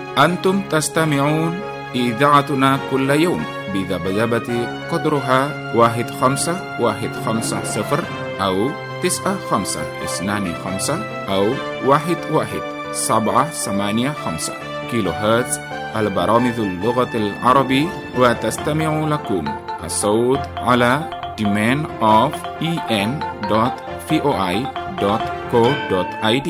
أنتم تستمعون إذاعتنا كل يوم بذبذبة قدرها 15150 أو 9525 أو 11785 كيلو هرتز البرامج اللغة العربية. وتستمع لكم الصوت على demand.en.voi.co.id.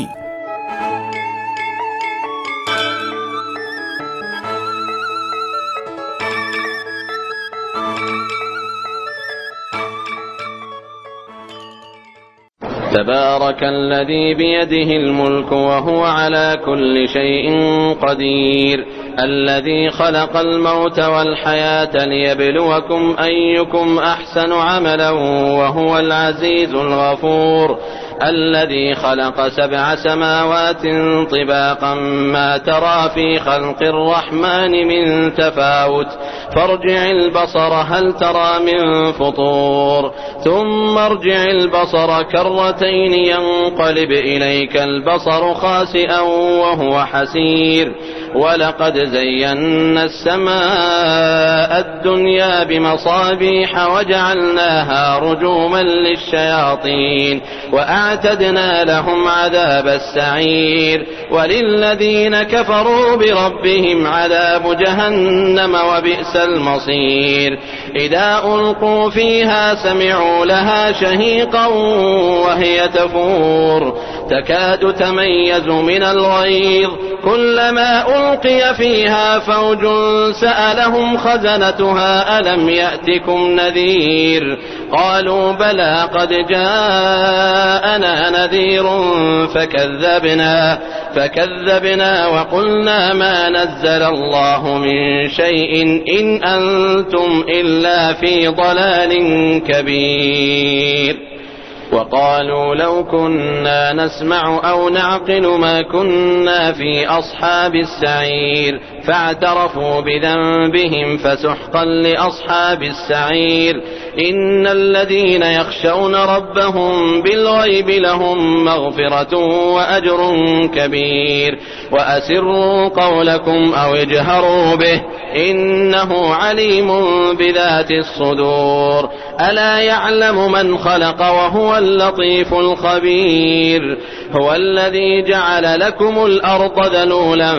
تبارك الذي بيده الملك وهو على كل شيء قدير، الذي خلق الموت والحياة ليبلوكم أيكم أحسن عملا وهو العزيز الغفور، الذي خلق 7 سماوات طباقا ما ترى في خلق الرحمن من تفاوت، فارجع البصر هل ترى من فطور، ثم ارجع البصر كرتين ينقلب إليك البصر خاسئا وهو حسير، ولقد زينا السماء الدنيا بمصابيح وجعلناها رجوما للشياطين وأعتدنا لهم عذاب السعير، وللذين كفروا بربهم عذاب جهنم وبئس المصير. إذا ألقوا فيها سمعوا لها شهيقا وهي تفور تكاد تميز من الغيظ، كلما ألقي فيها فوج سألهم خزنتها ألم يأتكم نذير، قالوا بلى قد جاءنا نذير فكذبنا وقلنا ما نزل الله من شيء إن أنتم إلا في ضلال كبير. وقالوا لو كنا نسمع أو نعقل ما كنا في أصحاب السعير، فاعترفوا بذنبهم فسحقا لأصحاب السعير. إن الذين يخشون ربهم بالغيب لهم مغفرة وأجر كبير، وأسروا قولكم أو اجهروا به إنه عليم بذات الصدور، ألا يعلم من خلق وهو اللطيف الخبير. هو الذي جعل لكم الأرض ذلولا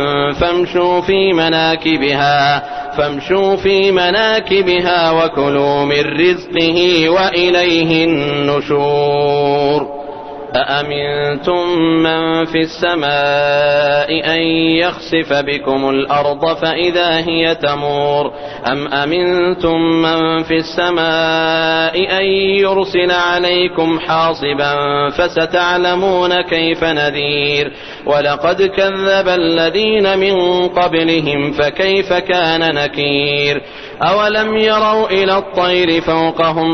فامشوا في مناكبها وكلوا من رزقه وإليه النشور. أأمنتم من في السماء أن يخسف بكم الأرض فإذا هي تمور، أم أمنتم من في السماء أن يرسل عليكم حاصبا فستعلمون كيف نذير. ولقد كذب الذين من قبلهم فكيف كان نكير. أولم يروا إلى الطير فوقهم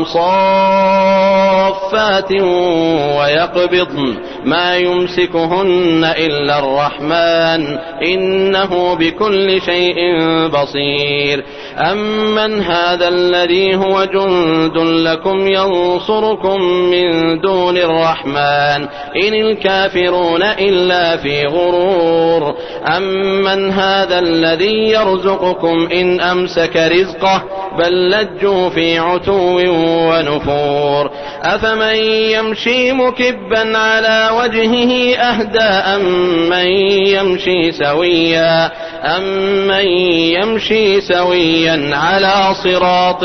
صافات ويقبضن ما يمسكهن إلا الرحمن إنه بكل شيء بصير. أمن هذا الذي هو جند لكم ينصركم من دون الرحمن إن الكافرون إلا في غرور. أمن هذا الذي يرزقكم إن أمسك رزقه بل لجوا في عتو ونفور. أفمن يمشي مكبا على وجهه أهدى أمن يمشي سويا على صراط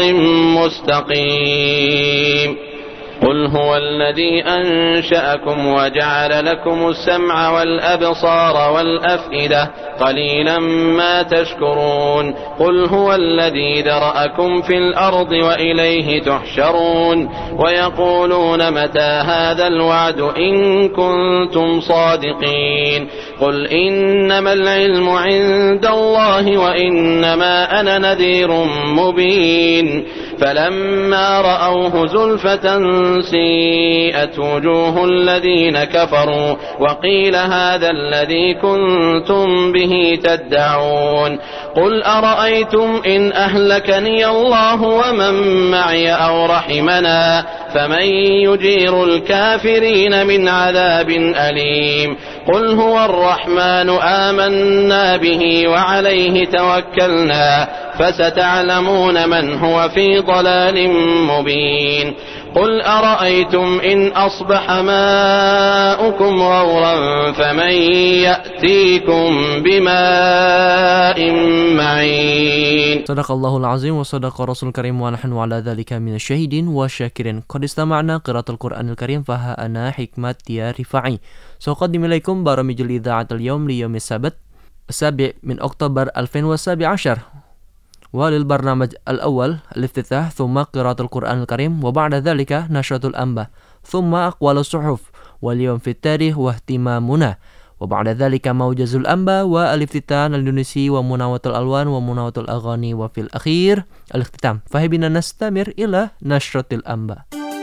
مستقيم. قل هو الذي أنشأكم وجعل لكم السمع والأبصار والأفئدة قليلا ما تشكرون. قل هو الذي ذرأكم في الأرض وإليه تحشرون. ويقولون متى هذا الوعد إن كنتم صادقين. قل إنما العلم عند الله وإنما أنا نذير مبين. فلما رأوه زلفة سيئت وجوه الذين كفروا وقيل هذا الذي كنتم به تدعون. قل أرأيتم إن أهلكني الله ومن معي أو رحمنا فمن يجير الكافرين من عذاب أليم قل هو الرحمن آمنا به وعليه توكلنا فستعلمون من هو في ضلال مبين قل أرأيتم إن أصبح ماؤكم غورا فمن يأتيكم بماء معين. Sadaqallahul azim wa sadaqa rasul karim wa nahnu ala dhalika minasy syahidin wa syakirin. Qad istama'na qiraatul Qur'anil karim fa ha ana hikmat ya rifai. Qaddimu ilaikum baramijul idza'atul yawm li yaumis sabt 7 min Oktober 2017. وللبرنامج الأول الافتتاح ثم قراءة القرآن الكريم وبعد ذلك نشرة الأنباء ثم أقوال الصحف واليوم في التاريخ واهتمامنا وبعد ذلك موجز الأنباء والافتتان الإندونيسي ومناوة الألوان ومناوة الأغاني وفي الأخير الاختتام. فهبنا نستمر إلى نشرة الأنباء.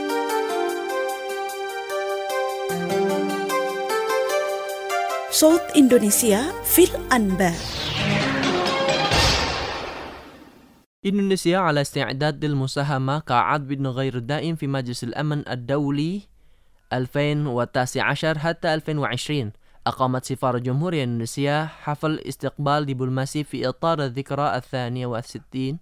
صوت إندونيسيا في الأنباء. إندونيسيا على استعداد للمساهمة كعضو غير دائم في مجلس الأمن الدولي 2019 حتى 2020. أقامت سفارة جمهورية إندونيسيا حفل استقبال دبلوماسي في إطار الذكرى 62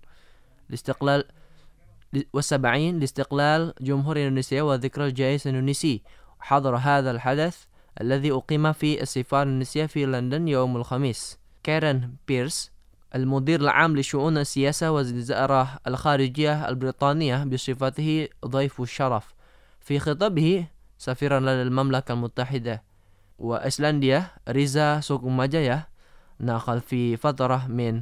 لاستقلال جمهورية إندونيسيا وذكرى الجيش الإندونيسي. حضر هذا الحدث الذي أقيم في السفارة الإندونيسية في لندن يوم الخميس كارين بيرس المدير العام لشؤون السياسة والوزارة الخارجية البريطانية بصفته ضيف الشرف. في خطابه سفيرا للمملكة المتحدة وأيسلندا ريزا سوكوماجايا نقل في فترة من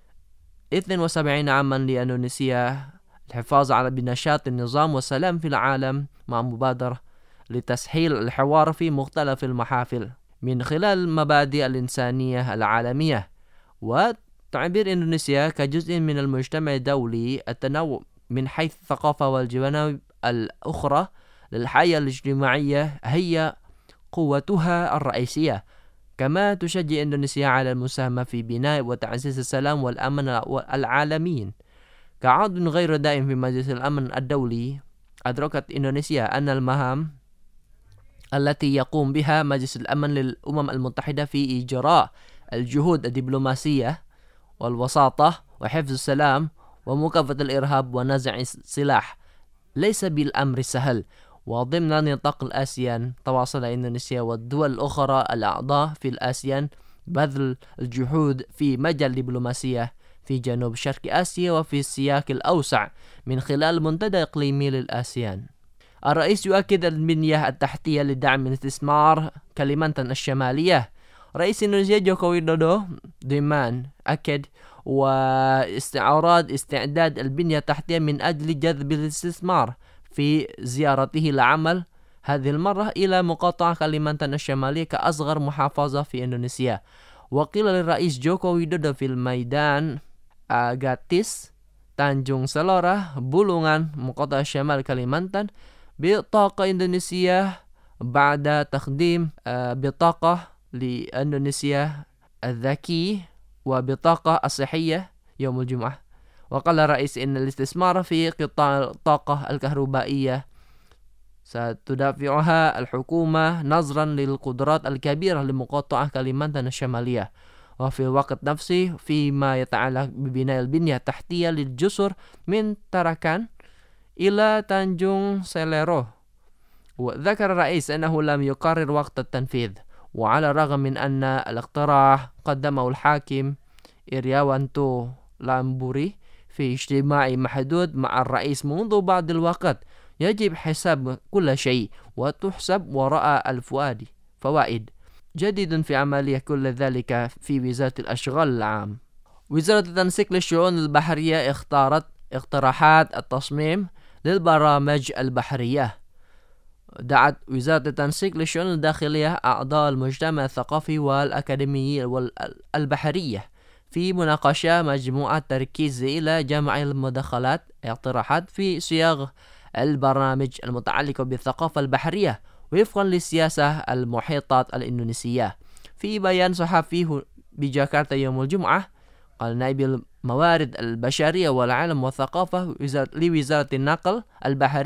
72 عاما لإندونيسيا الحفاظ على بنشاط النظام والسلام في العالم مع مبادرة لتسهيل الحوار في مختلف المحافل من خلال مبادئ الإنسانية العالمية. وتعبير إندونيسيا كجزء من المجتمع الدولي التنوع من حيث الثقافة والجوانب الأخرى للحياة الاجتماعية هي قوتها الرئيسية. كما تشجع إندونيسيا على المساهمة في بناء وتعزيز السلام والأمن العالميين. كعضو غير دائم في مجلس الأمن الدولي أدركت إندونيسيا أن المهام التي يقوم بها مجلس الأمن للأمم المتحدة في إجراء الجهود الدبلوماسية والوساطة وحفظ السلام ومكافحة الإرهاب ونزع السلاح ليس بالأمر السهل. وضمن نطاق الآسيان تواصل إندونيسيا والدول الأخرى الأعضاء في الآسيان بذل الجهود في مجال الدبلوماسية في جنوب شرق آسيا وفي السياق الأوسع من خلال منتدى إقليمي للآسيان. الرئيس يؤكد البنية التحتية لدعم الاستثمار كاليمانتان الشمالية. رئيس إندونيسيا جوكو ويدودو ضمان أكد واستعراض استعداد البنية التحتية من أجل جذب الاستثمار في زيارته العمل هذه المرة إلى مقاطعة كاليمانتان الشمالية كأصغر محافظة في إندونيسيا. وقيل للرئيس جوكو ويدودو في الميدان أغاتيس تانجونغ سلورة بولونغان مقاطعة شمال كاليمانتان بطاقة إندونيسيا بعد تقديم بطاقة لإندونيسيا الذكي وبطاقة الصحية يوم الجمعة. وقال الرئيس إن الاستثمار في قطاع الطاقة الكهربائية ستدفعها الحكومة نظرا للقدرات الكبيرة لمقاطعة كاليمانتان الشمالية وفي الوقت نفسه فيما يتعلق ببناء البنية التحتية للجسر من تاراكان إلى تانجونغ سيليرو. وذكر الرئيس أنه لم يقرر وقت التنفيذ وعلى الرغم من أن الاقتراح قدمه الحاكم إرياوانتو لامبوري في اجتماع محدود مع الرئيس منذ بعض الوقت يجب حساب كل شيء وتحسب وراء فوائد جديد في عملية كل ذلك في وزارة الأشغال العام. وزارة التنسيق للشؤون البحرية اختارت اقتراحات التصميم للبرامج البحرية. دعت وزارة التنسيق للشؤون الداخلية أعضاء المجتمع الثقافي والأكاديمي والبحرية في مناقشة مجموعة تركيز إلى جمع المداخلات اقتراحات في صياغ البرامج المتعلقة بالثقافة البحرية وفقا للسياسة المحيطات الإندونيسية. في بيان صحفي بجاكرتا يوم الجمعة قال نائب الموارد البشرية والعلم والثقافة لوزارة النقل البحري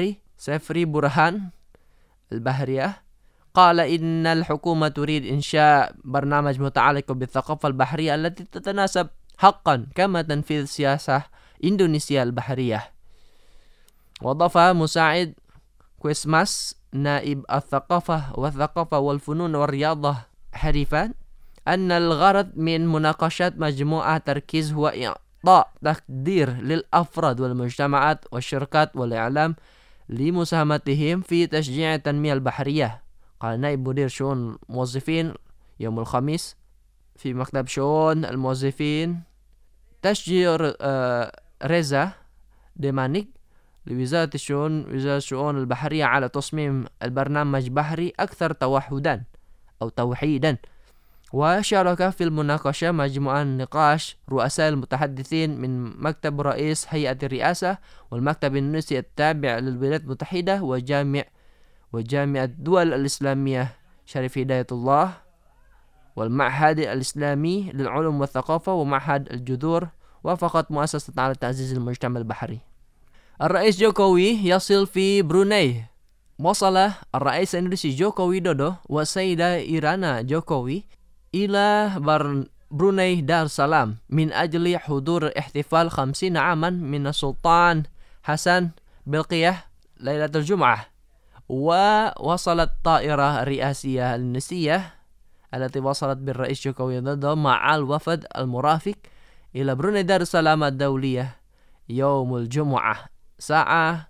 سيفري برهان البحرية قال إن الحكومة تريد إنشاء برنامج متعلق بالثقافة البحرية التي تتناسب حقا كما تنفيذ سياسة إندونيسيا البحرية. وأضاف مساعد كويسماس نائب الثقافة والفنون والرياضة حريفان أن الغرض من مناقشة مجموعة تركيز هو إعطاء تقدير للأفراد والمجتمعات والشركات والإعلام لمساهمتهم في تشجيع التنمية البحرية. قال نائب مدير شؤون الموظفين يوم الخميس في مكتب شؤون الموظفين تشجيع ريزا ديمانيك لوزارة الشؤون البحرية على تصميم البرنامج بحري أكثر توحيدا. وشارك في المناقشة مجموعة نقاش رؤساء المتحدثين من مكتب رئيس هيئة الرئاسة والمكتب الإندونيسي التابع للولايات المتحدة وجامعة الدول الإسلامية شريف هداية الله والمعهد الإسلامي للعلوم والثقافة ومعهد الجذور وفقط مؤسسة على تعزيز المجتمع البحري. الرئيس جوكوي يصل في بروناي. وصل الرئيس الإندونيسي جوكو ويدودو والسيدة إيرانا جوكوي إلى بروناي دار السلام من أجل حضور احتفال 50 عاما من السلطان حسن بلقية ليلة الجمعة. ووصلت الطائرة الرئاسية الإندونيسية التي وصلت بالرئيس جوكو ويدودو مع الوفد المرافق إلى بروناي دار السلام الدولية يوم الجمعة ساعة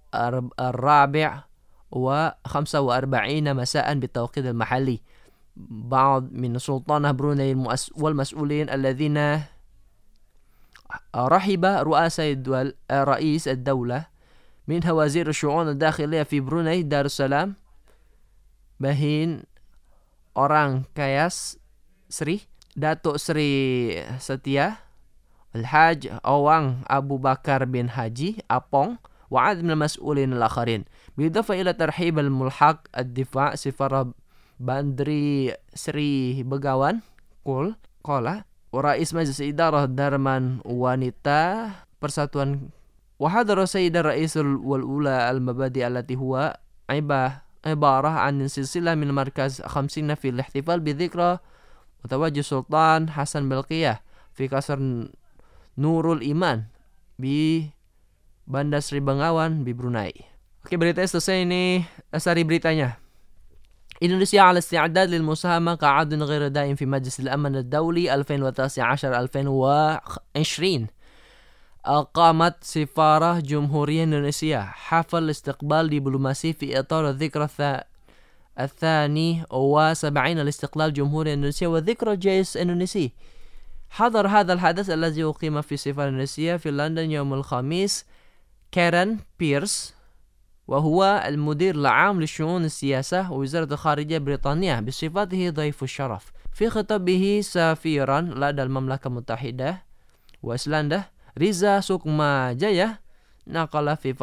4:45 مساء بالتوقيت المحلي. بعض من سلطان بروناي والمسؤولين الذين رحب رئيس الدولة منها وزير الشؤون الداخلية في بروناي دار السلام Bahin Orang Kayas Sri Datuk Sri Setia الحاج أوang أبو بكر بن حاجي أبونغ وعدد من المسؤولين الآخرين، بالإضافة إلى ترحيب الملحق الدفاع سفارة باندري سري بغاwan قال ورئيس مجلس إدارة درمان wanita persatuan وحضر سيد الرئيس والأولى المبادئ التي هو عبارة عن سلسلة من مركز 50 في الاحتفال بذكرى وتوجه السلطان حسن بلقية في قصر Nurul Iman di Bandar Sri Begawan di Brunei. Oke, beritanya selesai ini. Sari beritanya. Indonesia على استعداد للمساهمة كعضو غير دائم في مجلس الأمن الدولي 2019-2020. أقامت سفارة جمهورية إندونيسيا حفل استقبال دبلوماسي في إطار الذكرى 72 لاستقلال جمهورية إندونيسيا وذكرى الجيش الإندونيسي. حضر هذا الحدث الذي أقيم في السفارة الإندونيسية في لندن يوم الخميس كارين بيرس، وهو المدير العام لشؤون السياسة ووزارة الخارجية البريطانية بصفته ضيف الشرف. في خطابه سفيرا لدى المملكة المتحدة وأيسلندا ريزا سوكما جايا نقل في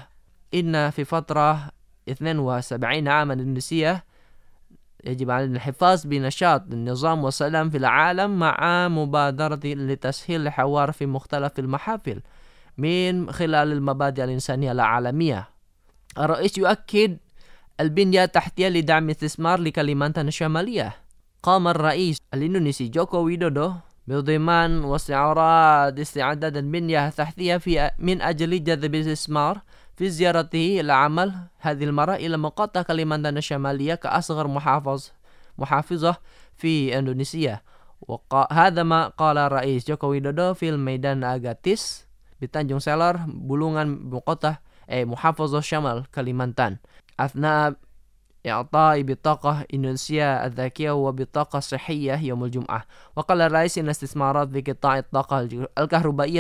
فترة 72 عاما إندونيسيا يجب على الحفاظ بنشاط النظام والسلام في العالم مع مبادرة لتسهيل الحوار في مختلف المحافل من خلال المبادئ الإنسانية العالمية. الرئيس يؤكد البنية التحتية لدعم الاستثمار لكليمانتان الشمالية. قام الرئيس الإندونيسي جوكو ويدودو بضمان واستعراض استعداد البنية التحتية من أجل جذب الاستثمار في زيارته العمل هذه المرة إلى مقاطعة كليمانتان الشمالية كأصغر محافظة في إندونيسيا. وهذا ما قال الرئيس جوكو ويدودو في الميدان أغاتيس بتانجون سيلر بلونغان مقاطعة محافظة شمال كليمانتان أثناء إعطاء بطاقة إندونيسيا الذكية وبطاقة صحية يوم الجمعة. وقال الرئيس إن استثمارات في قطاع الطاقة الكهربائية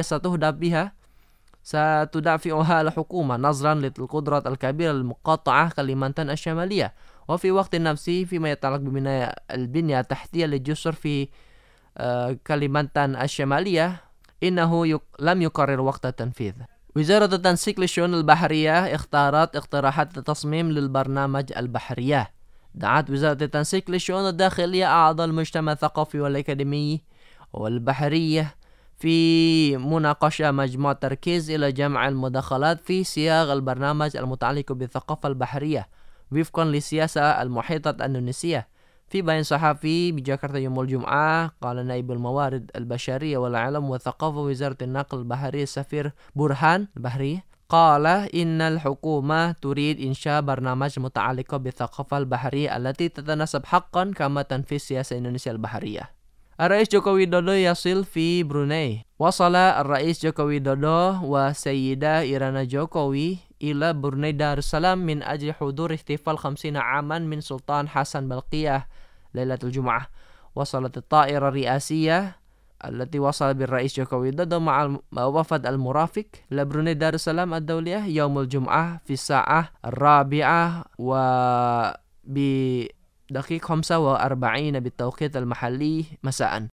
ستدعمها الحكومة نظرا للقدرات الكبيرة للمقاطعة كليمانتان الشمالية. وفي وقت نفسه فيما يتعلق ببناء البنية التحتية للجسر في كليمانتان الشمالية إنه لم يقرر وقت التنفيذ. وزارة التنسيق للشؤون البحرية اختارت اقتراحات التصميم للبرنامج البحرية. دعت وزارة التنسيق للشؤون الداخلية أعضاء المجتمع الثقافي والأكاديمي والبحرية في مناقشة مجموعة تركيز إلى جمع المداخلات في سياق البرنامج المتعلق بالثقافة البحرية وفقا للسياسة المحيطة الإندونيسية. في بيان صحفي بجاكرتا يوم الجمعة قال نائب الموارد البشرية والعلم والثقافة وزارة النقل البحري السفير برهان البحري قال إن الحكومة تريد إنشاء برنامج متعلق بالثقافة البحرية التي تتناسب حقا كما تنفيذ سياسة إندونيسيا البحرية. الرئيس جوكو ويدودو يصل في بروناي. وصل الرئيس جوكو ويدودو وسيدة إيرانا جوكوي إلى بروناي دار السلام من أجل حضور احتفال 50 عاما من سلطان حسن بلقية ليلة الجمعة. وصلت الطائرة الرئاسية التي وصل بالرئيس جوكو ويدودو مع وفد المرافق إلى بروناي دار السلام الدولية يوم الجمعة في الساعة 4 دقيقة 45 بالتوقيت المحلي مساء.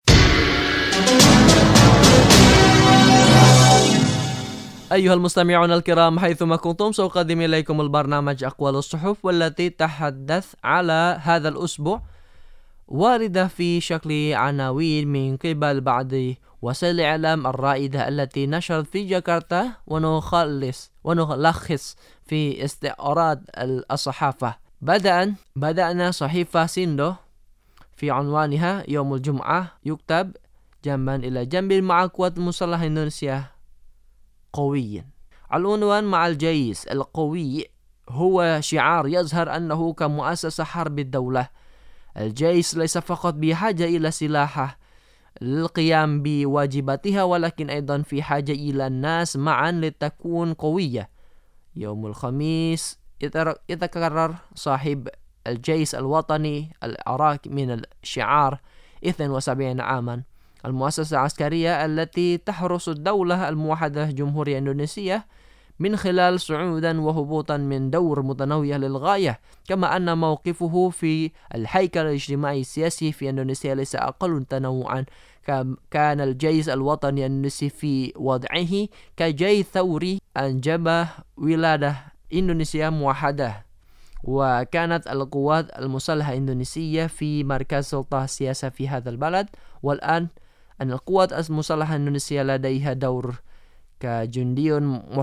أيها المستمعون الكرام حيثما كنتم سأقدم إليكم البرنامج أقوال الصحف والتي تحدث على هذا الأسبوع واردة في شكل عناوين من قبل بعض وسائل الإعلام الرائدة التي نشرت في جاكرتا ونلخص في استعراض الصحافة. بدأنا صحيفة سيندو في عنوانها يوم الجمعة يكتب جنبا إلى جنب مع قوات مسلحة إندونيسيا قوي. العنوان مع الجيش القوي هو شعار يظهر أنه كمؤسسة حرب الدولة. الجيش ليس فقط بحاجة إلى سلاحه للقيام بواجباتها ولكن أيضا في حاجة إلى الناس معا لتكون قوية. يوم الخميس يتكرر صاحب الجيش الوطني العراقي من الشعار 72 عاما. المؤسسة العسكرية التي تحرس الدولة الموحدة جمهورية إندونيسيا من خلال صعودا وهبوطا من دور متنوع للغاية. كما أن موقفه في الهيكل الاجتماعي السياسي في إندونيسيا ليس أقل تنوعا. كان الجيش الوطني الإندونيسي في وضعه كجيش ثوري أنجب ولادة إندونيسيا موحدة، وكانت القوات المسلحة الإندونيسية في مركز سلطة السياسة في هذا البلد. والآن أن القوات المسلحة الإندونيسية لديها دور كجندي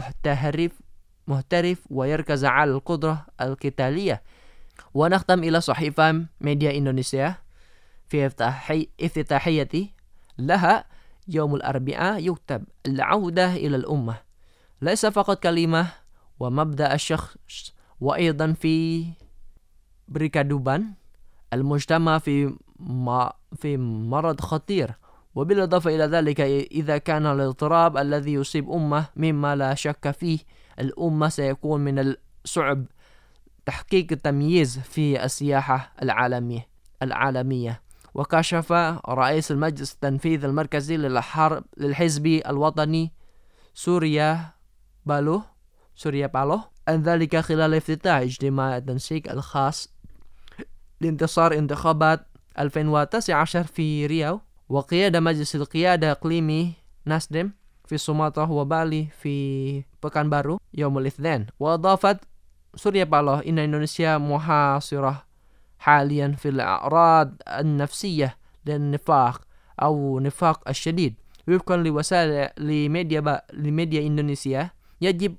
محترف ويركز على القدرة القتالية. ونختم إلى صحيفة ميديا إندونيسيا في افتتاحية لها يوم الأربعاء يكتب العودة إلى الأمة ليس فقط كلمة ومبدأ الشخص وأيضا في بركادوبان المجتمع في مرض خطير. وبالإضافة إلى ذلك إذا كان الاضطراب الذي يصيب أمة مما لا شك فيه الأمة سيكون من الصعب تحقيق التمييز في السياحة العالمية. وكشف رئيس المجلس التنفيذي المركزي للحزب الوطني سوريا بالو أن ذلك خلال افتتاح اجتماع التنسيق الخاص لانتصار انتخابات 2019 في ريو وقيادة مجلس القيادة الإقليمي ناسدم في سومطرة وبالي في بكانبارو يوم الاثنين. وأضافت سوريا بالو إن إندونيسيا محاصرة حاليا في الأعراض النفسية للنفاق أو نفاق الشديد. وفقا لوسائل لميديا إندونيسيا يجب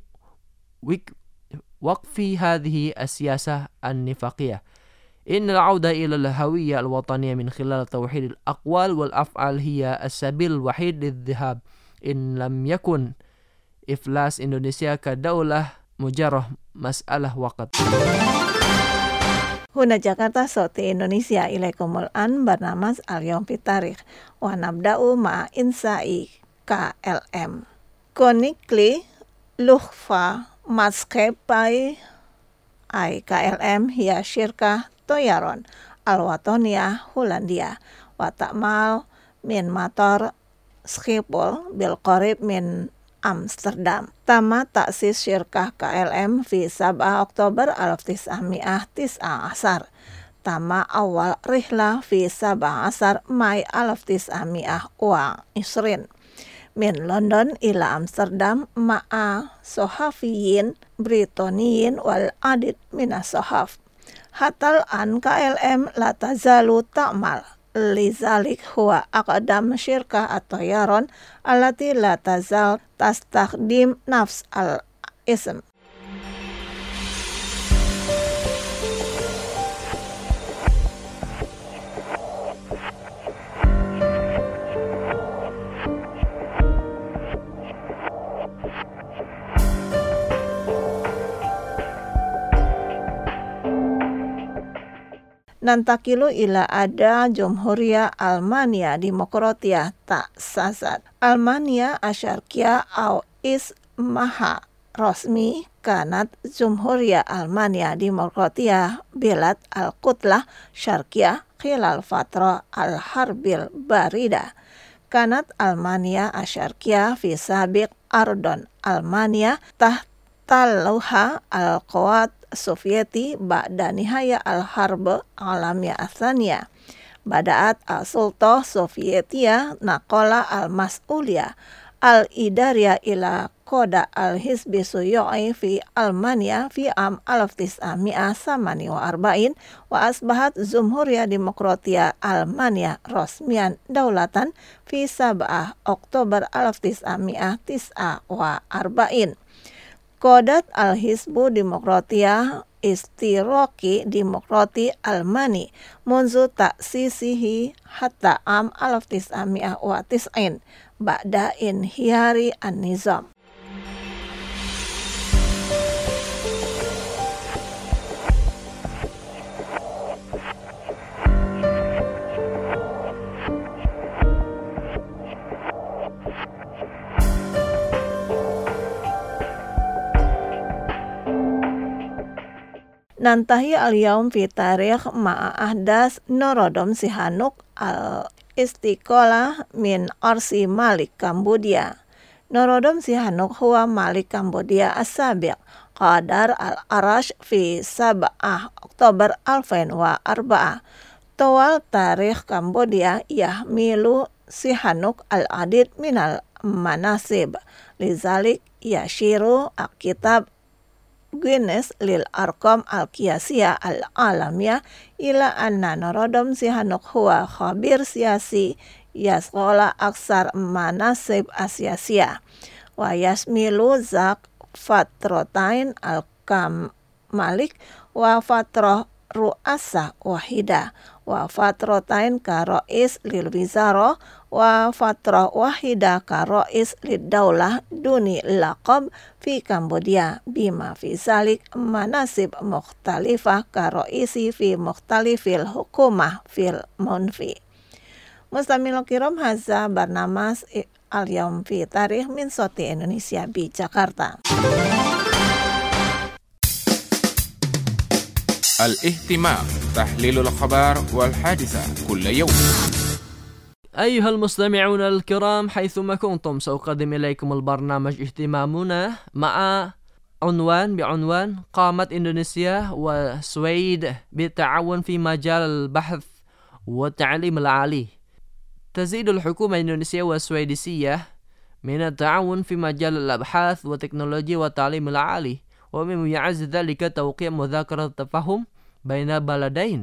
وقف هذه السياسة النفاقية. إن العودة إلى الهوية الوطنية من خلال توحيد الأقوال والأفعال هي السبيل الوحيد للذهاب. إن لم يكن إفلاس إندونيسيا كدولة مجرد مسألة وقت. هنا جاكرتا صوت إندونيسيا إليكم الآن برنامج اليوم في التاريخ ونبدأ مع إنشاء KLM. Koninklijke Luchtvaartmaatschappij KLM هي شركة طيران الوطنية هولندا وتعمل من مطار سخيبول بالقريب من أمستردام. تم تأسيس شركة KLM في 7 أكتوبر 1919. تم أول رحلة في 17 ماي 1920 من لندن إلى أمستردام مع صحفيين بريطانيين والعديد من الصحف. حتى الآن KLM لا تزال تعمل Lizalik huwa aqdam syirkah at-tayaron allati la tazal tastakhdim nafs al-ism. Nantakilu ila ada Jumhuriyah Almania Demokratia ta'sasat Almania Asyarkia au ismaha rasmi kanat Jumhuriyah Almania Demokratia Bilad al-Qutlah Syarkia khilal fatra al-harbil barida kanat Almania Asyarkia fi sabiq ardon Almania tahtaluha al-qawat Sovieti ba'da nihaya al-harb alamiyah atsaniya bada'at al-sultah Sovietia naqala al-mas'uliyah al-idariyah ila koda al-hizbi suyu'i fi Almania fi am 1948 wa asbahat Jumhuriyah Demokratia Almania rasmian daulatan fi 7 Oktober 1949. Kodat al-Hizbu Demokratia Istiraki Demokrati Almani munzu ta'sisihi hatta am 1990 ba'da inhiyari an-nizam. Nantahi al-yaum fi tarikh ma'a ahdas Norodom Sihanouk al-istiqalah min arsi Malik Kambodia. Norodom Sihanouk huwa Malik Kambodia as-sabiq qadar al-arash fi 7 Oktober 2004. Tawal tarikh Kambodia yahmilu Sihanouk al-adid minal manasib. Lizalik yashiru kitab Guinness lil Arqam al-Qiyasiyah al-Alamiyah ila anna Norodom Sihanouk huwa khabir siyasi yasghola aksar manasib asyasiyah wa yasmilu zak fatrotain al-Kamalik wa fatroh ru'asa wahida wa fatrotain ka ro'is lil wizara wa fatroh wahida ka ro'is lid daulah duni laqab fi Kambodia bima fi zalik manasib mukhtalifah ka ro'isi fi mukhtalifil hukumah fil munfi. Mustamilul kiram hadza barnamas al-yaum fi tarikh min Soti Indonesia di Jakarta. الاهتمام تحليل الأخبار والحادثة كل يوم. أيها المستمعون الكرام حيثما كنتم سأقدم إليكم البرنامج اهتمامنا مع بعنوان قامت إندونيسيا والسويد بالتعاون في مجال البحث والتعليم العالي. تزيد الحكومة الإندونيسية والسويدية من التعاون في مجال الأبحاث والتكنولوجيا والتعليم العالي، ومن يعز ذلك توقيع مذكرة تفاهم بين بلدين.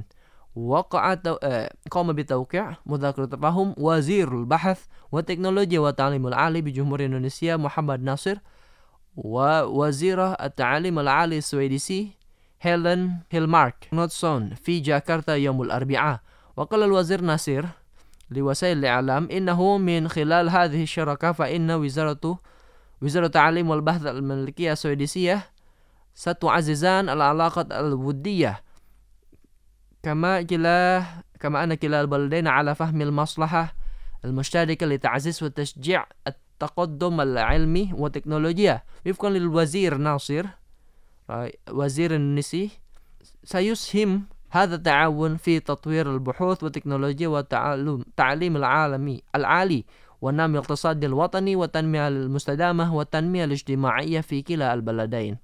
قام بتوقيع مذكرة تفاهم وزير البحث والتكنولوجيا والتعليم العالي بجمهورية إندونيسيا محمد ناصر ووزير التعليم العالي السويدي هيلين هيلمارك نوتسون في جاكرتا يوم الأربعاء. وقال الوزير ناصر لوسائل الإعلام إنه من خلال هذه الشراكة فإن وزارة التعليم والبحث الملكية السويدية ستعززان العلاقة الودية كما أن كلا البلدين على فهم المصلحة المشتركة لتعزيز وتشجيع التقدم العلمي والتكنولوجيا. وفقا للوزير ناصر وزير النسي سيسهم هذا التعاون في تطوير البحوث والتكنولوجيا والتعليم العالي والنمو الاقتصادي الوطني والتنمية المستدامة والتنمية الاجتماعية في كلا البلدين.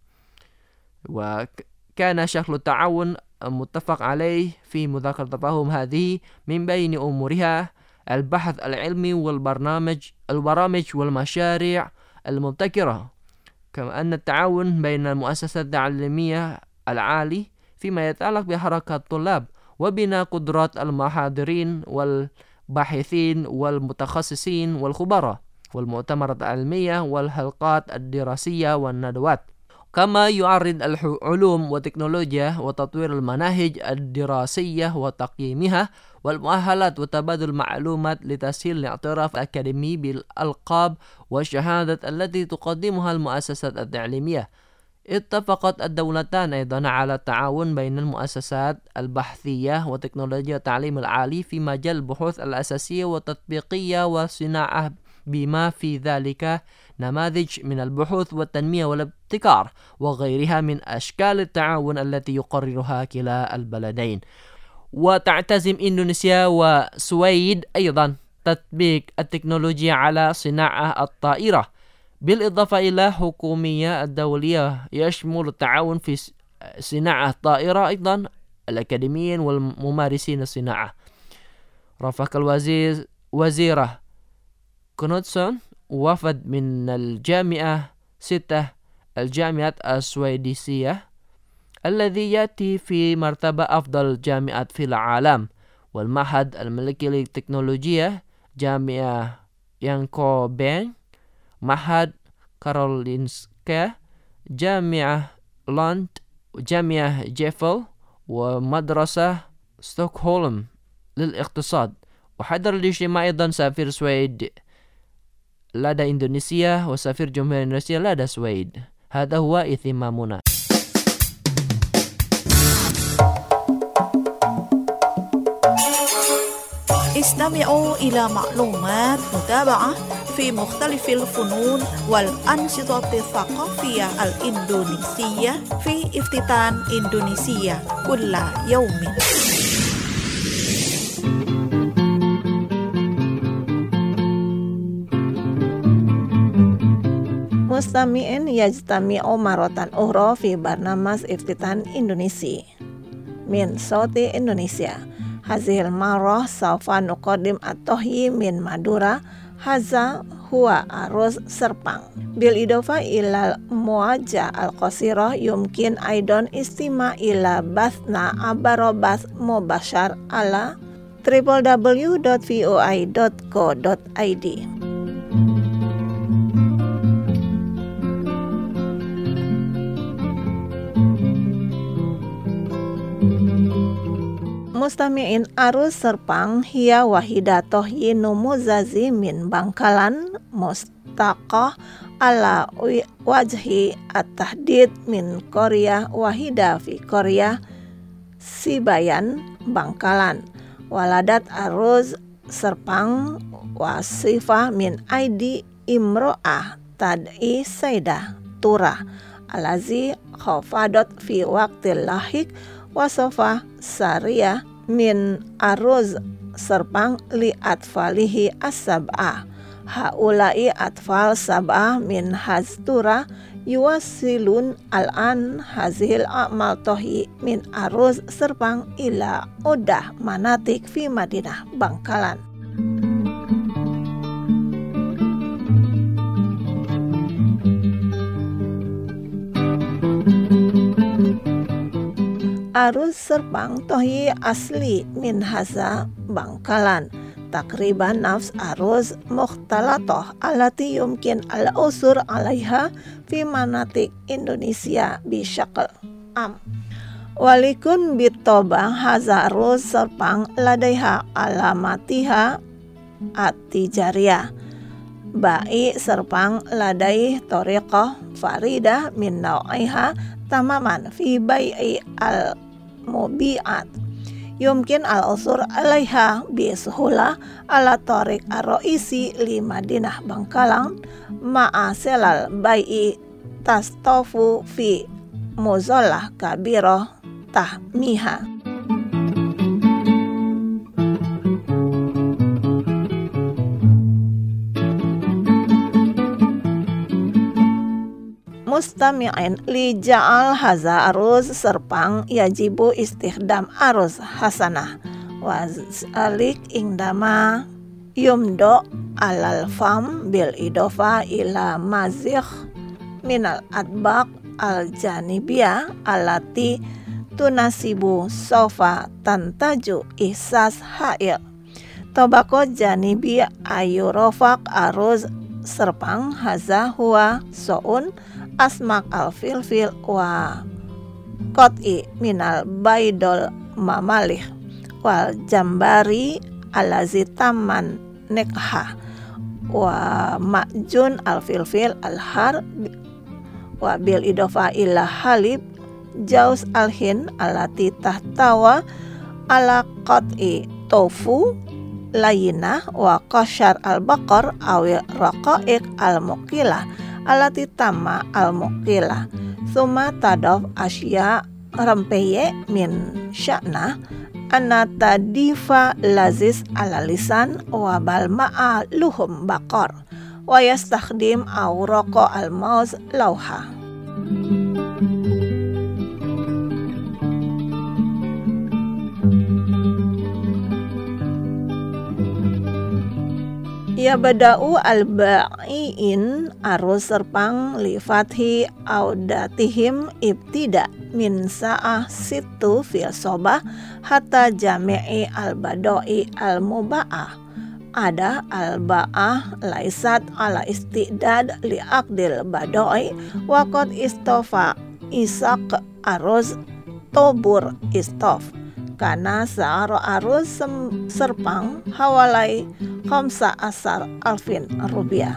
وكان شكل التعاون متفق عليه في مذكرة التفاهم هذه من بين أمورها البحث العلمي والبرامج والمشاريع المبتكرة، كما أن التعاون بين المؤسسات التعليمية العالي فيما يتعلق بحركة الطلاب وبناء قدرات المحاضرين والباحثين والمتخصصين والخبراء والمؤتمرات العلمية والحلقات الدراسية والندوات. كما يعرض العلوم والتكنولوجيا وتطوير المناهج الدراسية وتقييمها والمؤهلات وتبادل المعلومات لتسهيل الاعتراف الأكاديمي بالألقاب والشهادات التي تقدمها المؤسسات التعليمية. اتفقت الدولتان أيضا على التعاون بين المؤسسات البحثية وتكنولوجيا التعليم العالي في مجال البحوث الأساسية والتطبيقية والصناعة، بما في ذلك نماذج من البحوث والتنمية والابتكار وغيرها من أشكال التعاون التي يقررها كلا البلدين. وتعتزم إندونيسيا وسويد أيضا تطبيق التكنولوجيا على صناعة الطائرة، بالإضافة إلى حكومية الدولية يشمل التعاون في صناعة الطائرة أيضا الأكاديميين والممارسين الصناعة. رافق وزيرة كنودسون وفد من الجامعة 6 الجامعات السويدية الذي يأتي في مرتبة أفضل جامعات في العالم، والمعهد الملكي للتكنولوجيا جامعة يانكوبين، معهد كارولينسكا، جامعة لاند، جامعة جيفل، ومدرسة ستوكهولم للاقتصاد. وحضر الاجتماع أيضا سفير سويد لدى إندونيسيا وسفير جمهورية إندونيسيا لدى السويد. هذا هو اهتمامنا. استمعوا إلى معلومات متابعة في مختلف الفنون والأنشطة الثقافية الإندونيسية في افتتان إندونيسيا كل يوم. مستمعين يجتمعوا مرة أخرى في برنامج افتتان إندونيسي من صوت إندونيسيا. هذه المرة سوف نقدم الطهي من مادورا. هذا هو أرز سرpang. بالإضافة إلى المواجهة القصيرة يمكن أيضا استماع إلى بثنا عبر بث مباشر على www.voi.co.id. Mustami'in arus serpang hiya wahida tohyi numuzazi min Bangkalan mustaqah ala wajhi at-tahdid min Korea wahida fi Korea Sibayan Bangkalan. Waladat arus serpang wasifah min aidi imro'ah tad'i saydah turah alazi khafadot fi waqtil lahik wasofa sariyah min aruz serpang li atfalihi as-sab'ah. Haulai atfal sab'ah min haztura yuwasilun al-an hazil a'mal tohi min aruz serpang ila udah manatik fi Madinah Bangkalan. Arus serpang tohi asli min haza Bangkalan. Takriban nafs arus mukhtalatoh alati yumkin al-usur alaiha fi manatik Indonesia bisyakal am. Walikun bitoba haza arus serpang ladaiha alamatiha at-tijariyah. Ba'i serpang ladai tariqah faridah min naw'iha tamaman fi bai'i al-mubi'at. Yumkin al-usur alaiha bisuhula ala tariq ar-ra'isi li Madinah Bangkalan ma'a selal bai'i tastofu fi muzallah kabirah tahmiha. Mustami'in li ja'al haza aruz serpang yajibu istikhdam aruz hasanah wa zalik indama yumdo alal fam bil idofa ila mazikh minal adbaq al janibiyah alati tunasibu sofa tantaju ihsas hail. Tobako janibi ayurofak aruz serpang haza huwa soun asmak al-filfil wa qat'i minal baidol mamalih wal jambari alazi taman nekha wa ma'jun al-filfil al-har wa bil idofa ila halib jaus al-hin alati tahtawa ala qat'i tofu layinah wa qasyar al-baqar awi raqa'iq al-muqilah alati tamma al-muqilah summa tadaf asya rampeye min sya'na anata diva lazis ala lisan wa bal ma'a luhum baqar wa yastakhdim awraqa al-mauz lauha. Ya bada'u al-ba'iin arus serpang li fathi audatihim ibtida min sa'ah situ fil sobah hatta jami'i al-badoi al-muba'ah. Ada al-ba'ah laisat ala istidad li aqdil badoi wa qad istofa isak arus tobur istof. Karena searo arus serpang hawalai khamsa asar alfin rupiah.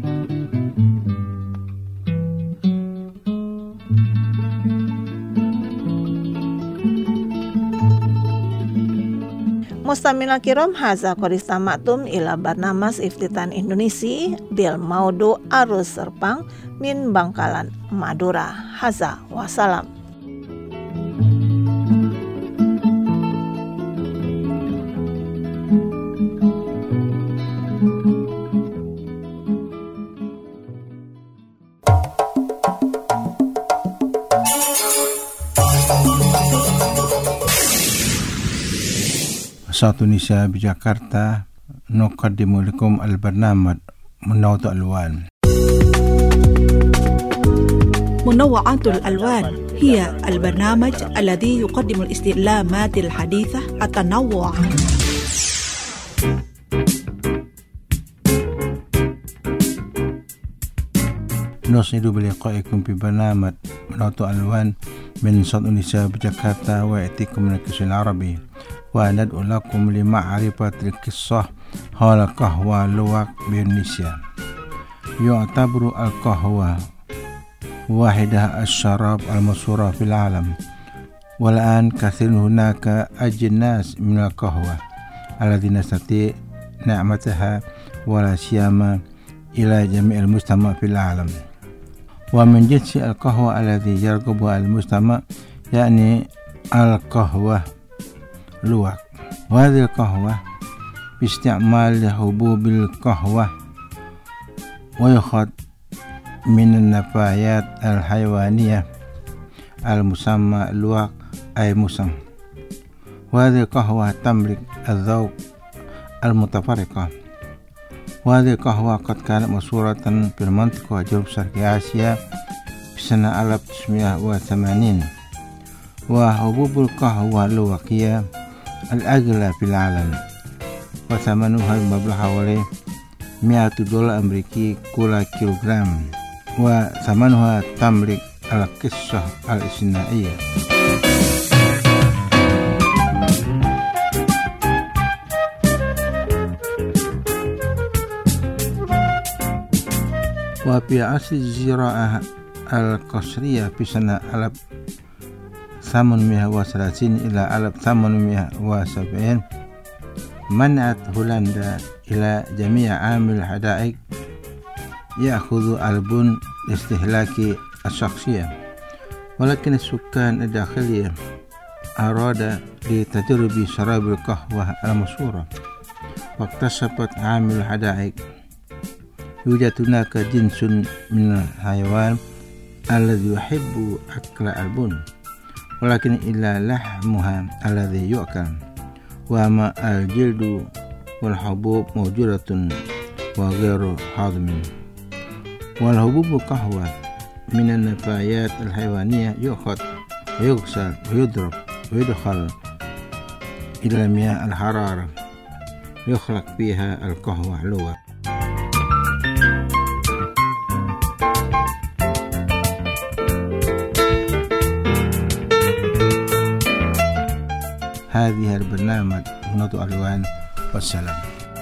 Mustamina kiram haza qadistamatum ila barnamas iftitan Indonesia bil maudu arus serpang min Bangkalan Madura. Haza wassalam. Satu Indonesia di Jakarta nuqaddimu lakum al-barnamaj Munawwa'atul Alwan. منوعات الألوان هي البرنامج الذي يقدم الاستعلامات الحديثة التنوع. نسعد بلقائكم في برنامج منوعات الألوان من صوت النساء بجاكرتا ويأتيكم من القسم العربي وندعو لكم لمعرفة القصة حول قهوة لوك بإندونيسيا. يعتبر القهوة واحدة الشراب المشهورة في العالم، والآن كثير هناك أجناس من القهوة الذي نستطيع نعمتها ولا سيما إلى جميع المجتمع في العالم. ومن جنس القهوة الذي يرغبها المجتمع يعني القهوة لوك، وهذه القهوة باستعمال حبوب القهوة ويؤخذ من النفايات الحيوانية المسمى لوك أي مسم. وهذه القهوة تملك الذوق المتفرقة، وهذه القهوة قد كانت مشهورة في المنطقة جنوب شرق آسيا في سنة 1980. وحبوب القهوة اللوك هي الأغلى في العالم، وثمنها المبلغ حوالي $100 أمريكي كل كيلوغرام، وثمنها تملك القصة الاستثنائية. وفي عصر الزراعة القصرية في سنة 1830 إلى 1870 منعت هولندا إلى جميع عامل الحدائق يأخذ البن لاستهلاك الشخصية، ولكن السكان الداخلية أراد لتجرب شراب القهوة المشهورة، واكتشفت عامل الحدائق يوجد هناك جنس من الحيوان الذي يحب أكل البن، ولكن إلا لحمها الذي يؤكل، وما الجلد والحبوب موجودة وغير هضم. والحبوب القهوة من النفايات الحيوانية يؤخذ ويغسل ويضرب ويدخل إلى المياه الحرارة يخلق فيها القهوة حلوة. هذه البرنامج منوط ألوان والسلام.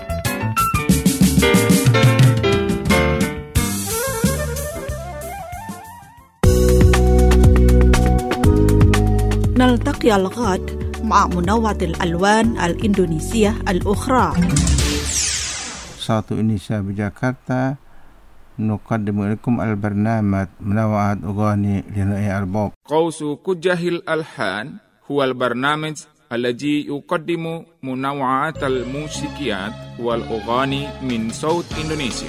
نلتقي الغد مع منوعة الألوان الإندونيسية الأخرى. صوت إندونيسيا بجاكرتا نقدم لكم البرنامج منوعة أغاني لنوع أرباب. قوس كجه الألحان هو البرنامج الذي يقدم منوعات الموسيقيات والأغاني من صوت إندونيسيا.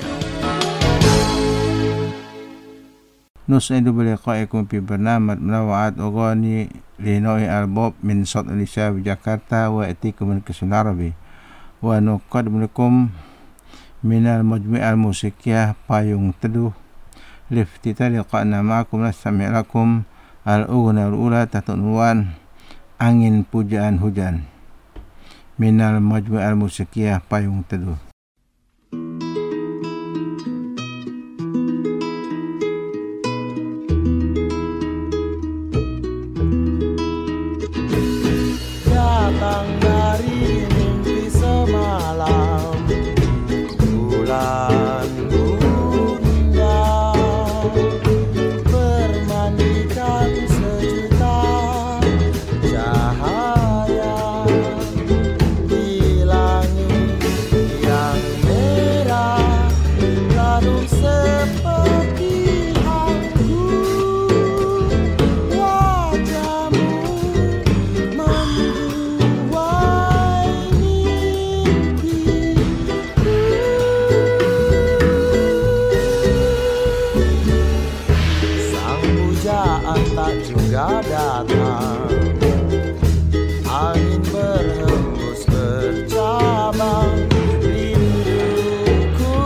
نسعد بلقائكم في برنامج منوعات أغاني لنوع أرباب من صوت إندونيسيا بجاكرتا وأتيكم من القسم العربي، ونقدم لكم من المجموعة الموسيقية بايونغ تدوh. لافتتاح لقائنا معكم نستمع لكم الأغنية الأولى تحت عنوان Angin Pujaan Hujan minal majmu'ah al-musikiyah Payung Teduh. Datang dari mimpi semalam bulan bunda bermandikan sejuta cahaya di langit yang merah, lalu seperti aku wajahmu membuai mimpiku. Sang pujaan tak juga datang, angin berhembus bercabang, rinduku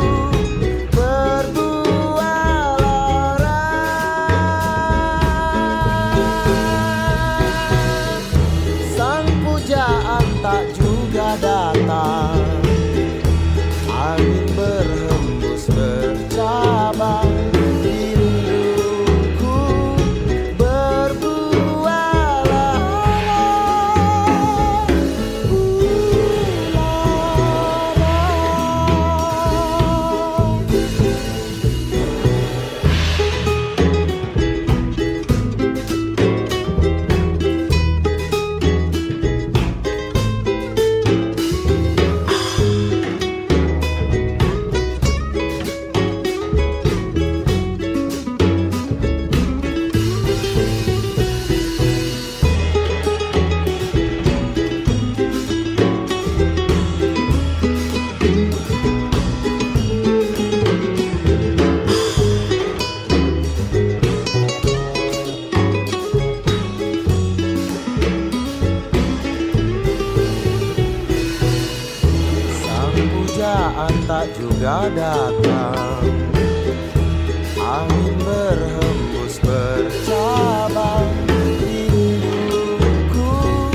berbuah lara. Sang pujaan tak juga datang, angin berhembus bercabang, rinduku berbuah lara. Sang pujaan tak juga datang, angin berhembus bercabang, rinduku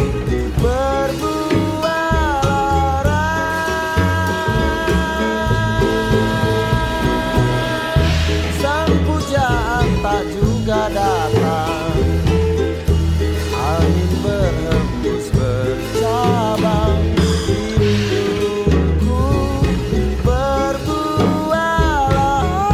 berbuah lara. Sang pujaan tak juga datang, angin berhembus bercabang, rinduku berbuah lara.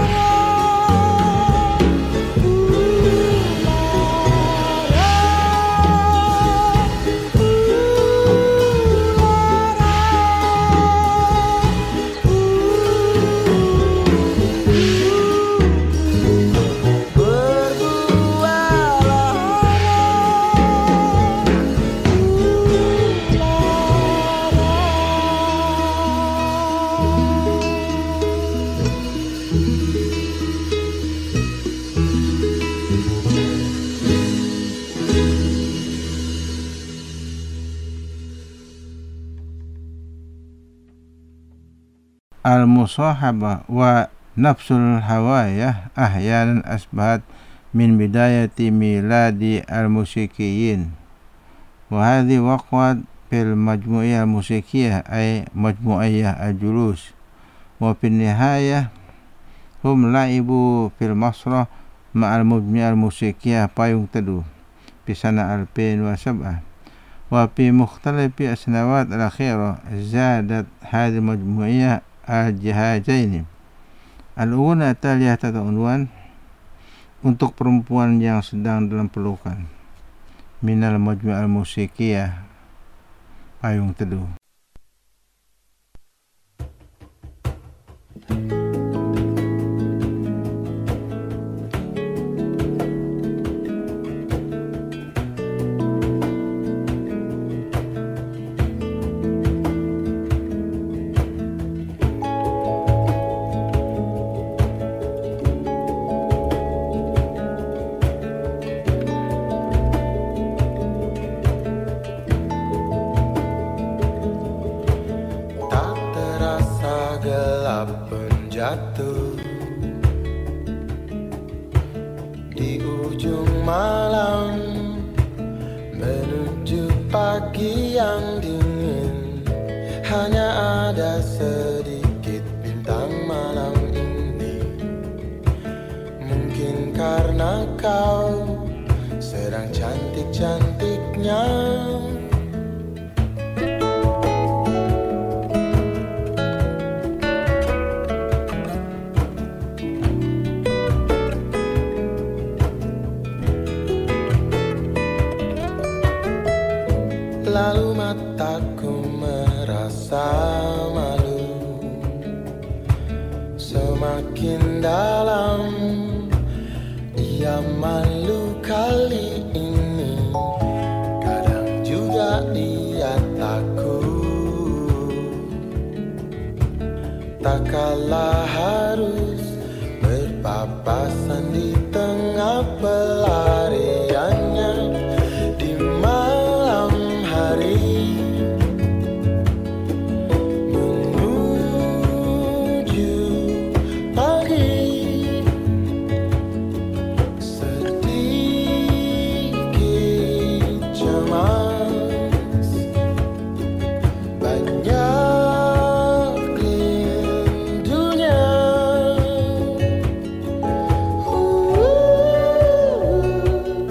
المصاحبة ونفس الهواية أحيانا أصبحت min bidayati miladi al-musikiyin. Wa hadhi waqat fil majmu'iyah al-musikiyah ay majmu'iyah al-julus. Wa fil nihayah hum laibu fil masrah ma'al mujmi'ah al-musikiyah payung teduh fi sana 2007. Wa fi mukhtalifi as-sanawat al-akhirah zadat hadhihi majmu'iyah al-jihajaini. Al-ula taliyah unwan untuk perempuan yang sedang dalam pelukan minal majmu'ah al-musikiyah payung teduh. Jatuh di ujung malam menuju pagi yang dingin, hanya ada sedikit bintang malam ini. Mungkin karena kau sedang cantik-cantiknya. Lalu mataku merasa malu, semakin dalam ia malu kali ini. Kadang juga dia takut, tak kalah harus berpapasan di tengah pelariannya di malam hari menuju pagi. Sedikit cemas, banyak rindunya.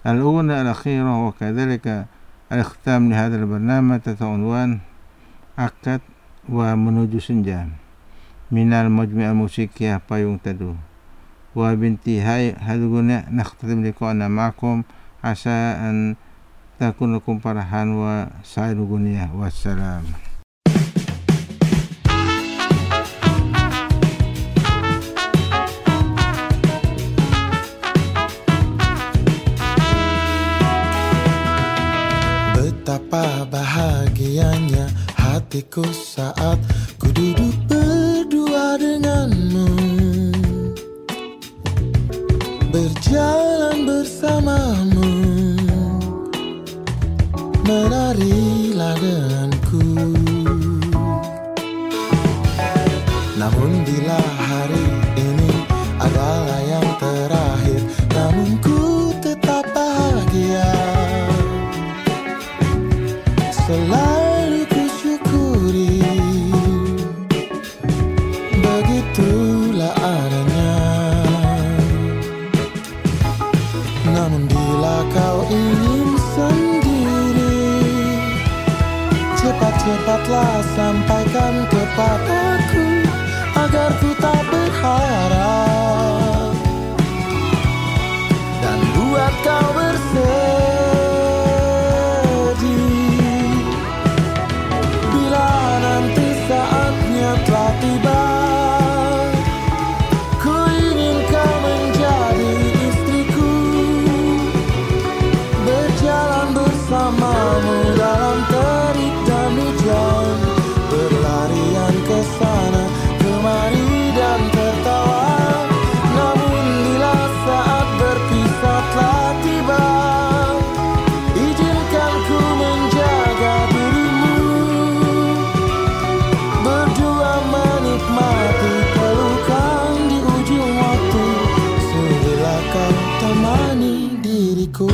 الأغنية الأخيرة وكذلك الاختتام لهذا البرنامج تحت عنوان Akad wa Menuju Senja Minal Majmi' al-Musikiyah Payung Teduh wa bintihai haduguna nakhtatim liqa'ana ma'akum asa an takun lakum farahan wa sa'id guniyah wassalam. Betapa bahagianya hatiku saat ku duduk berdua denganmu, berjalan bersamamu, menarilah denganku. Namun bila hari ini adalah yang terakhir, namun ku tetap bahagia. Selalu ku syukuri, begitulah adanya. Namun bila kau ingin sendiri, cepat-cepatlah sampaikan kepadaku, agar ku tak berharap dan buat kau bersedih. Telah tiba, ku ingin kau menjadi istriku, berjalan bersamamu dalam terik dan hujan, berlarian ke sana kemari dan tertawa. Namun bila saat berpisah telah tiba, izinkan ku menjaga dirimu, menikmati pelukan di ujung waktu. Sudilah kau temani diriku.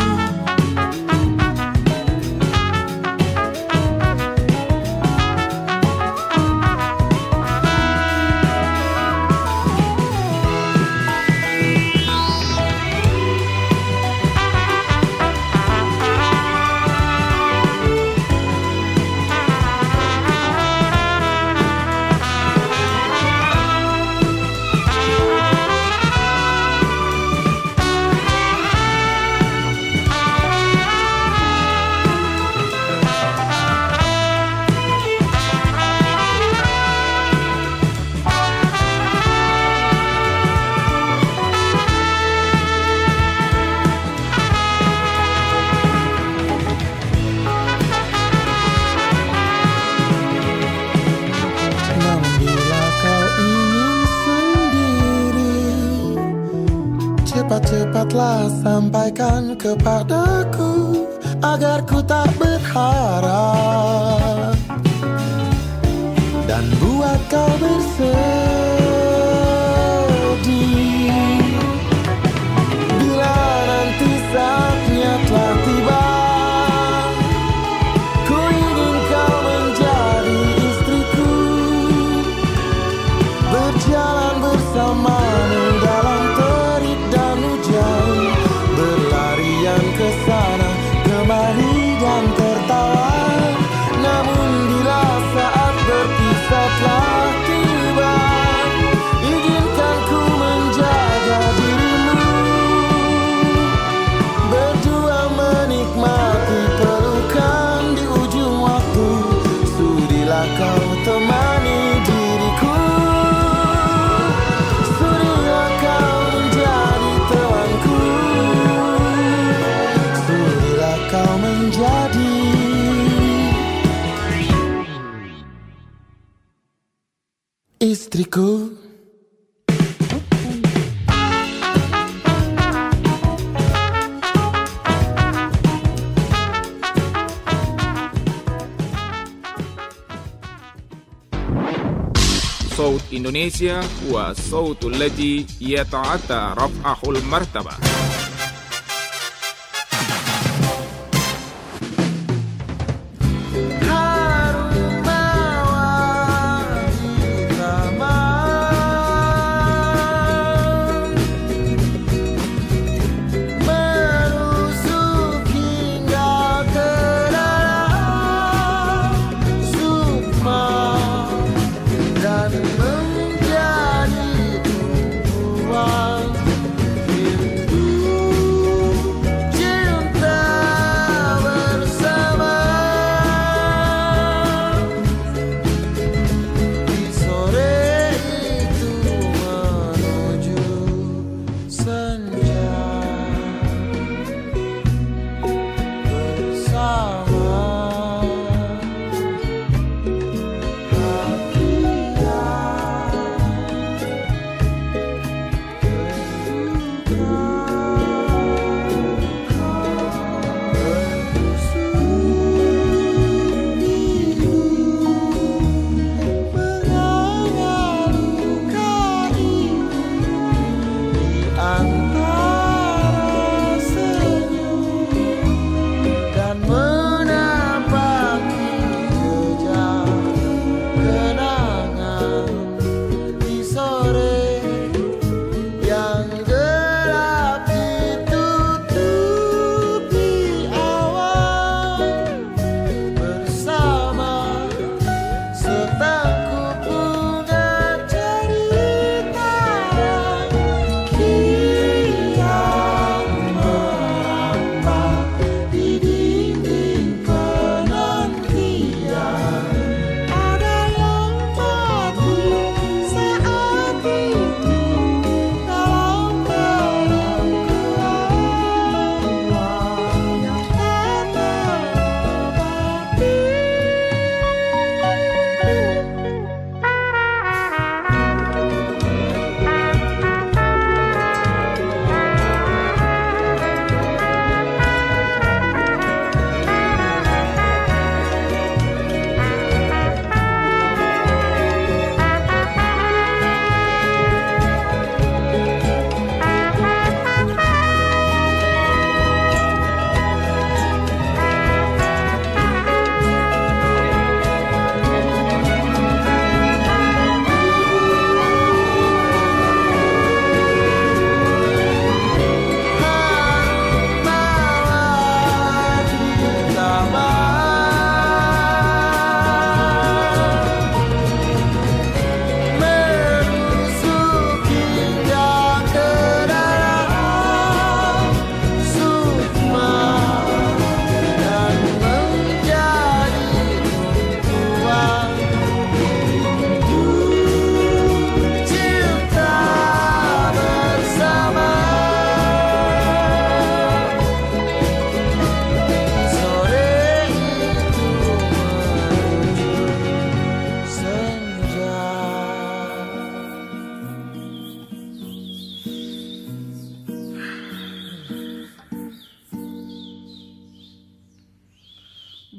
Cepat-cepatlah sampaikan kepadaku, agar ku tak berharap dan buat kau bersedih. Bila nanti saatnya telah tiba, ku ingin kau menjadi istriku, berjalan bersamamu dalam terik dan hujan, berlarian ke sana kemari dan tertawa. Namun bila saat berpisah telah tiba, izinkan ku menjaga dirimu, berdua menikmati pelukan di ujung waktu. Sudilah kau temani diriku, sudilah kau menjadi temanku, sudilah kau menjadi istriku. صوت إندونيسيا هو الصوت الذي يتعدى رفعه المرتبة. Menuju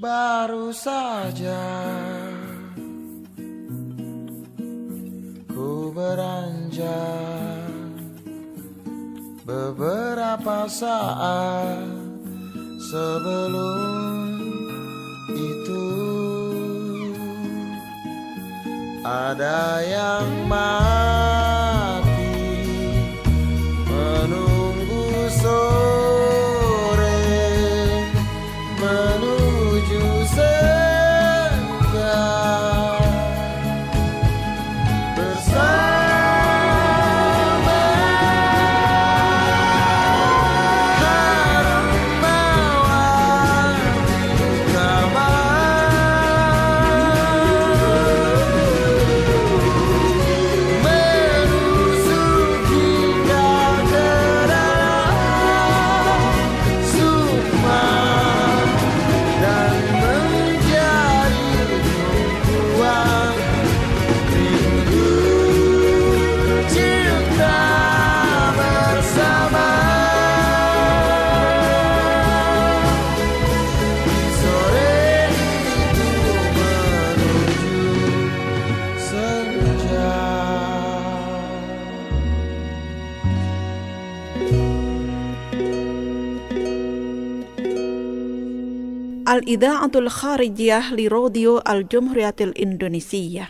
baru saja ku beranjak beberapa saat sebelum itu ada yang mati menunggu sore menuju senja bersama Harmawati menusuki daerah Sukma dan menjadi tumpuan rindu cinta bersama di sore itu menuju senja. Al-Idha'atul Kharijiyah li Radio Al-Jumhuriyatil Indonesiyah.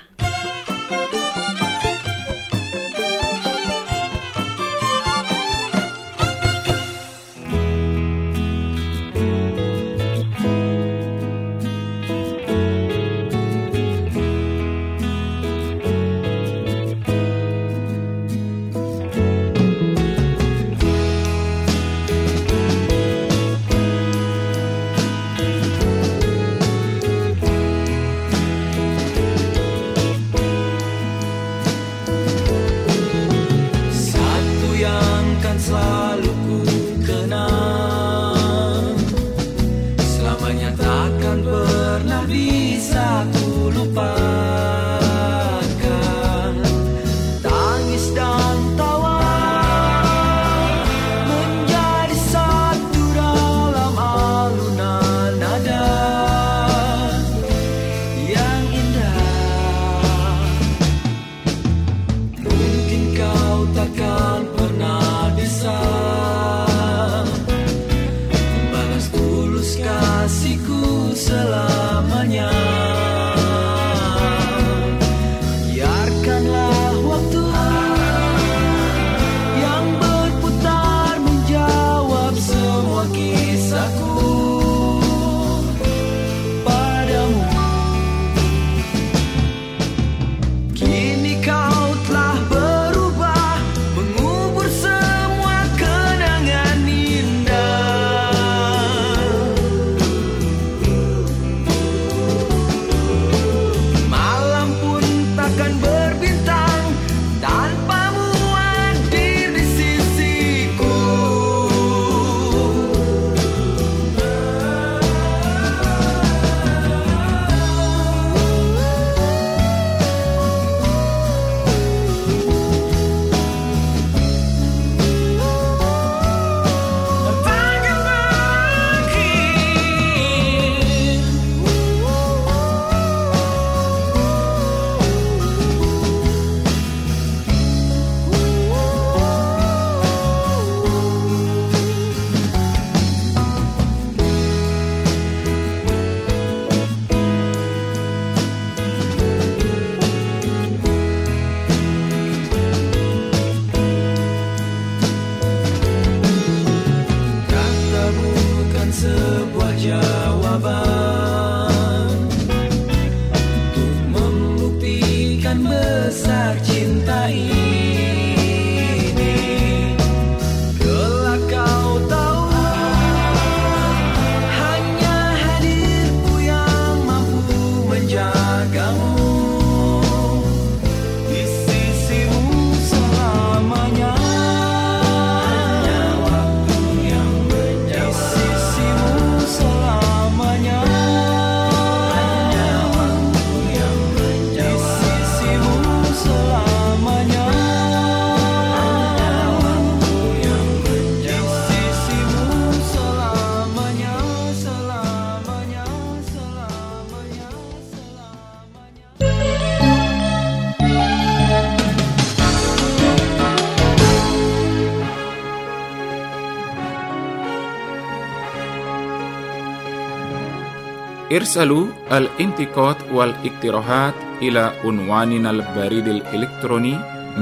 ارسلوا الانتقاد والاقتراحات إلى عنواننا البريد الإلكتروني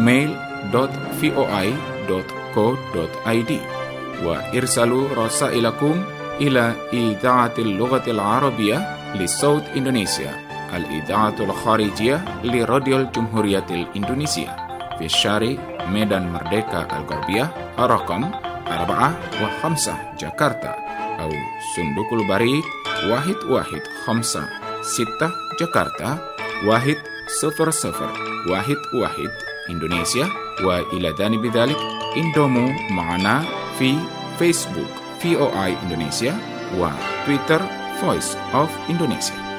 mail.voi.co.id وارسلوا رسائلكم إلى إذاعة اللغة العربية لصوت إندونيسيا الإذاعة الخارجية لراديو الجمهورية الإندونيسية في الشارع ميدان مردeka الغربية رقم 4 و5 جاكرتا أو صندوق البريد 1156 جاكرتا 10011 إندونيسيا. وإلى جانب ذلك انضموا معنا في فيسبوك VOA Indonesia وتويتر Voice of Indonesia.